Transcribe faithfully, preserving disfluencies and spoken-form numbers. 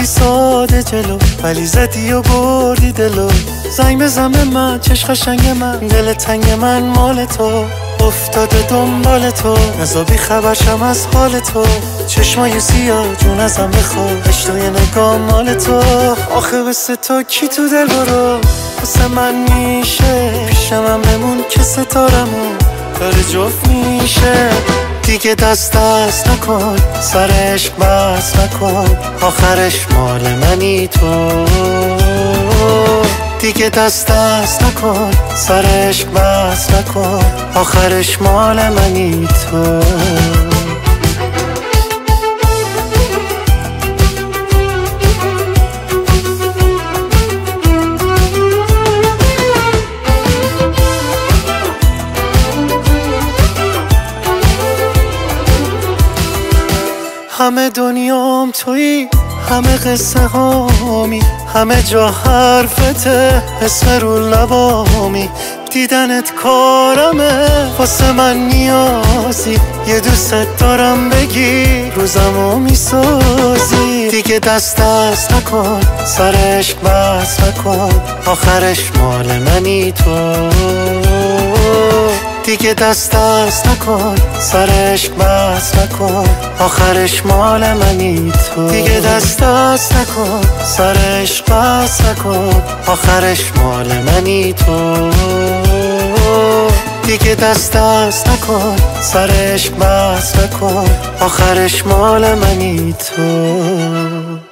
رفتی ساده جلو، ولی زدی و بردی دلو. زنگ بزن به من چش قشنگ من، دل تنگ من مال تو، افتاده دنبال تو، نزا بی خبرشم از حال تو. چشمای سیاه جون ازم بخواه، اشتای نگاه مال تو. آخه بسه تو کی تو دل برو واسه من میشه، پیشم هم بمون که ستارمون داره جفت میشه. دیگه دست دست نکن، سر عشق بس نکن، آخرش مال منی تو. دیگه دست دست نکن، سر عشق بس نکن، آخرش مال منی تو. همه دنیام تویی، همه قصه هامی، همه جا حرفته، اسم رو لبامی. دیدنت کارمه، واسه من نیازی، یه دوست دارم بگی روزمو میسازی. دیگه دست دست نکن، سر عشق بس نکن، آخرش مال منی تو. دیگه دست دست نکن، سر عشق بس نکن، آخرش مال منی تو. دیگه دست دست نکن، سر عشق بس نکن، آخرش مال منی تو. دیگه دست دست نکن، سر عشق بس نکن، آخرش مال منی تو.